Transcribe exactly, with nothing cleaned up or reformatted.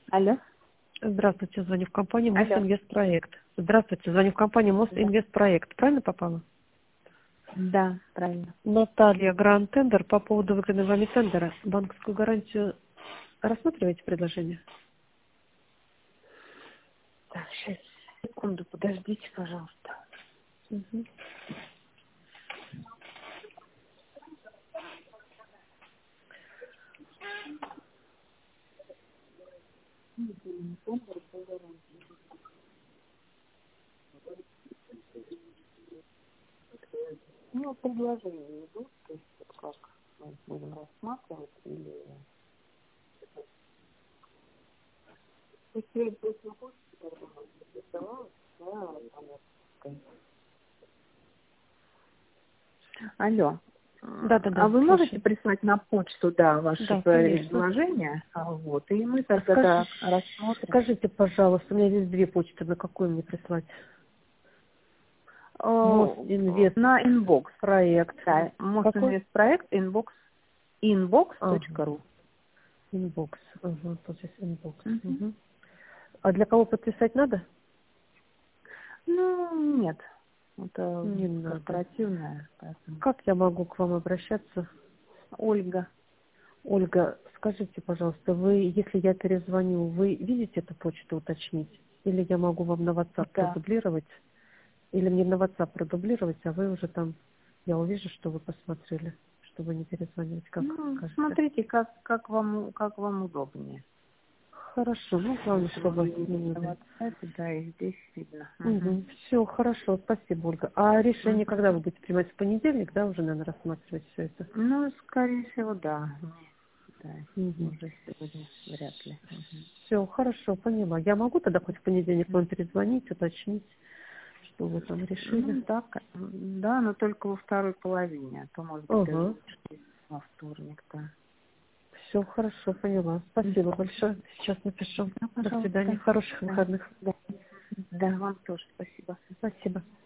Алло. Здравствуйте, звоню в компанию Алло. Мосинвестпроект. Здравствуйте, звоню в компанию Мосинвестпроект. Правильно попала? Да, правильно. Наталья, Гранд Тендер по поводу выигранной вами тендера. Банковскую гарантию рассматриваете предложение? Так, сейчас, секунду, подождите, пожалуйста. Мгм. Ну, предложение идут, то есть вот как мы будем рассматривать или... Если просто хочется, рисовалась, да, там вот, такая. Алло. А Да-да-да, вы можете слушай. прислать на почту, да, ваше Да, конечно. предложение, а, вот, и мы А тогда скажи- да, рассмотрим. скажите, пожалуйста, у меня здесь две почты, на какую мне прислать? О, Мосинвестпроект. на инбокс. Да, Какой? Мосинвестпроект, инбокс, Ага, inbox.ru. инбокс. Ага, вот здесь инбокс. Мгм. Мгм. А для кого подписать надо? Ну, нет. Это Не надо. корпоративная, поэтому. Как я могу к вам обращаться? Ольга. Ольга, скажите, пожалуйста, вы, если я перезвоню, вы видите эту почту уточнить? Или я могу вам на WhatsApp Да. продублировать? Или мне на WhatsApp продублировать, а вы уже там, я увижу, что вы посмотрели, чтобы не перезвонить, как Ну, скажете. смотрите, как, как вам, как вам удобнее. Хорошо, ну, главное, Если вы чтобы видите не на надо. WhatsApp, да, и здесь видно. Угу. Угу. Все, хорошо, спасибо, Ольга. А решение Угу. когда вы будете принимать? В понедельник, да, уже, наверное, рассматривать все это? Ну, скорее всего, да. Да, Угу. уже сегодня вряд ли. Угу. Все, хорошо, поняла. Я могу тогда хоть в понедельник вам перезвонить, уточнить, что вы там решили? Ну, да, ка- да, но только во второй половине, а то, может быть, даже Ага. лучше во вторник, да. Все, хорошо, поняла. Спасибо большое. Сейчас напишу. Да, До свидания. пожалуйста. Хороших Да, выходных. да, да, вам тоже спасибо. Спасибо.